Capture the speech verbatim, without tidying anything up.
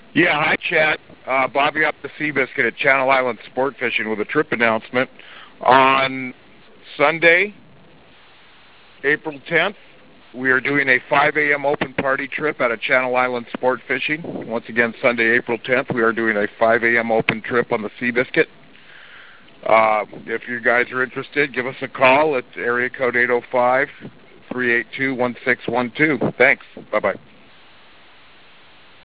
Yeah, hi, Chad. Uh, Bobby up the Seabiscuit at Channel Island Sport Fishing with a trip announcement. On Sunday, April tenth, we are doing a five a m open party trip out of Channel Island Sport Fishing. Once again, Sunday, April tenth, we are doing a five a m open trip on the Seabiscuit. Uh, if you guys are interested, give us a call at area code eight oh five, three eight two, one six one two. Thanks. Bye-bye.